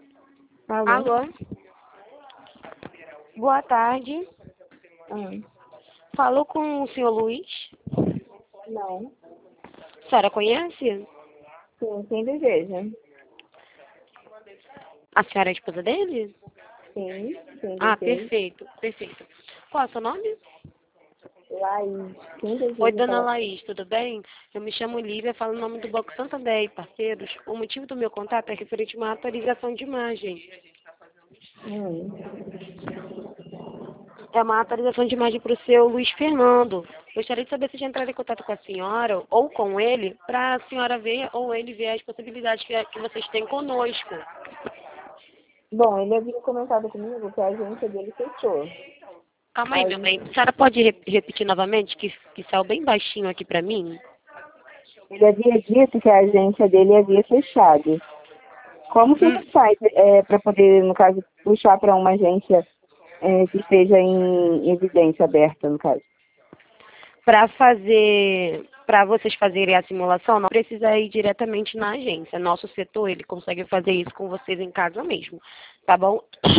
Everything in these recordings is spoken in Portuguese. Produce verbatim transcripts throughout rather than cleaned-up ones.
Alô? Alô? Boa tarde. Ah, Falou com o senhor Luiz? não. A senhora conhece? Sim, quem deseja? A senhora é a esposa dele? Sim, quem Ah, deseja? perfeito, perfeito. Qual é o seu nome? Laís, quem Oi, deseja dona falar? Laís, tudo bem? Eu me chamo Lívia, falo em nome do Banco Santander e parceiros. O motivo do meu contato é referente a uma atualização de imagem. Hum. É uma atualização de imagem para o seu Luiz Fernando. Gostaria de saber se já entraram em contato com a senhora ou com ele, para a senhora ver ou ele ver as possibilidades que, que vocês têm conosco. Bom, ele havia comentado comigo que a agência dele fechou. Calma aí, meu Aí, bem. A senhora pode re- repetir novamente, que, que saiu bem baixinho aqui para mim? ele havia dito que a agência dele havia fechado. Como que a Hum, gente faz é, para poder, no caso, puxar para uma agência é, que esteja em evidência aberta, no caso? para fazer, para vocês fazerem a simulação, não precisa ir diretamente na agência. Nosso setor, ele consegue fazer isso com vocês em casa mesmo, tá bom?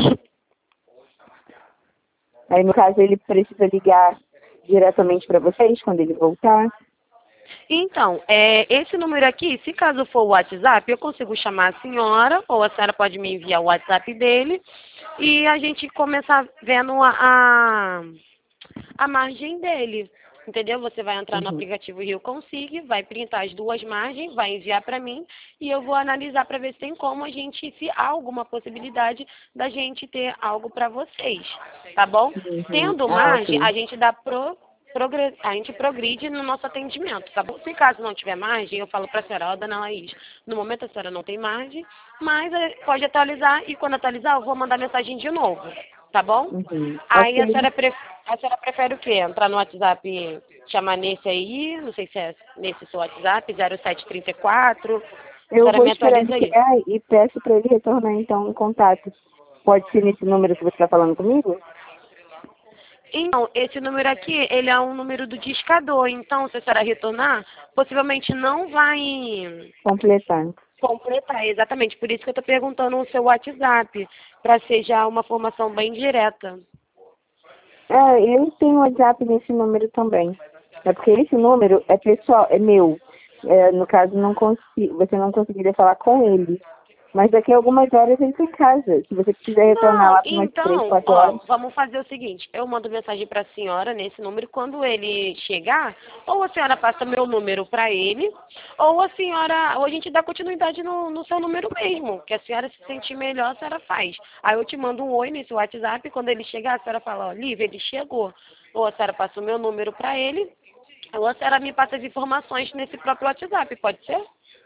Aí, no caso, ele precisa ligar diretamente para vocês quando ele voltar. Então, é, esse número aqui, se caso for o WhatsApp, eu consigo chamar a senhora, ou a senhora pode me enviar o WhatsApp dele, e a gente começar vendo a, a, a margem dele. Entendeu? Você vai entrar no Uhum. aplicativo Rio Consig, vai printar as duas margens, vai enviar para mim, e eu vou analisar para ver se tem como a gente, se há alguma possibilidade da gente ter algo para vocês, tá bom? Uhum. Tendo Ah, margem, ok. a gente dá pro progre- a gente progride no nosso atendimento, tá bom? Se caso não tiver margem, eu falo para a senhora, ó, dona Laís, no momento a senhora não tem margem, mas eh, pode atualizar e quando atualizar eu vou mandar mensagem de novo, tá bom? Uhum. Aí a Ok. senhora, pref... a senhora prefere o quê? Entrar no WhatsApp, chamar nesse aí, não sei se é nesse seu WhatsApp, zero sete três quatro, a Eu senhora vou me esperar atualiza ele aí. chegar e peço para ele retornar então em contato. Pode ser nesse número que você está falando comigo? Então, esse número aqui, ele é um número do discador. Então, se a senhora retornar, possivelmente não vai Completar. completar. Exatamente. Por isso que eu estou perguntando o seu WhatsApp, para ser já uma formação bem direta. É, ele tem um WhatsApp nesse número também. É porque esse número é pessoal, é meu. É, no caso, não consigo, você não conseguiria falar com ele. Mas daqui a algumas horas ele está em casa. Se você quiser retornar Não, lá por umas três, então, quatro ó, horas. vamos fazer o seguinte, eu mando mensagem para a senhora nesse número, quando ele chegar, ou a senhora passa meu número para ele, ou a senhora, ou a gente dá continuidade no, no seu número mesmo, que a senhora se sentir melhor, a senhora faz. Aí eu te mando um oi nesse WhatsApp, quando ele chegar, a senhora fala, ó, Lívia, ele chegou. Ou a senhora passa o meu número para ele, ou a senhora me passa as informações nesse próprio WhatsApp, pode ser?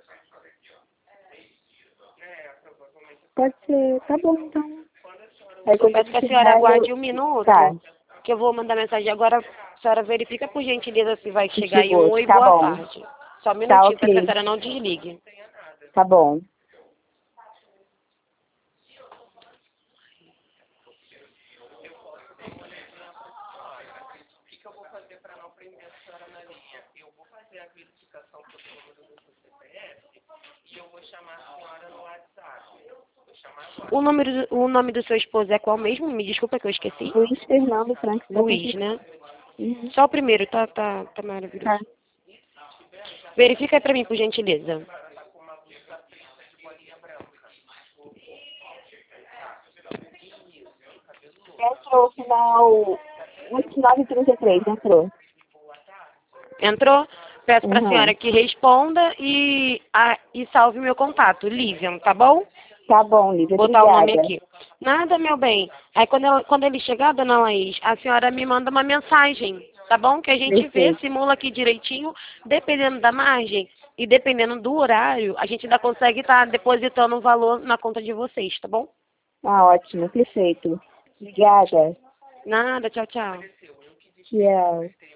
Pode ser, tá bom então. Aí Eu quando peço ele que a senhora chegar, eu... aguarde um Tá, minuto, que eu vou mandar mensagem agora. A senhora verifica por gentileza se vai se chegar aí um chegou. oi, Tá boa bom. tarde. Só um Tá minutinho, peço que a ok. senhora não desligue. Tá bom. O, número, do- o nome do seu esposo é qual mesmo? Me desculpa que eu esqueci. Luiz Fernando Franks da Luiz, Conceição. né? Uhum. Só o primeiro, tá, tá, tá Tá. maravilhoso. Verifica aí pra mim, por gentileza. Entrou o final vinte e nove e trinta e três, entrou. Entrou? Peço pra Uhum. senhora que responda e, a, e salve meu contato, Lívia, tá bom? Tá bom, Lívia, Botar o nome obrigada. aqui. Nada, meu bem. Aí quando, eu- quando ele chegar, dona Laís, a senhora me manda uma mensagem, tá bom? Que a gente vê, Perfeito. simula aqui direitinho, dependendo da margem e dependendo do horário, a gente ainda consegue estar depositando um valor na conta de vocês, tá bom? Ah, ótimo, perfeito. Obrigada. Nada, tchau, tchau. Tchau.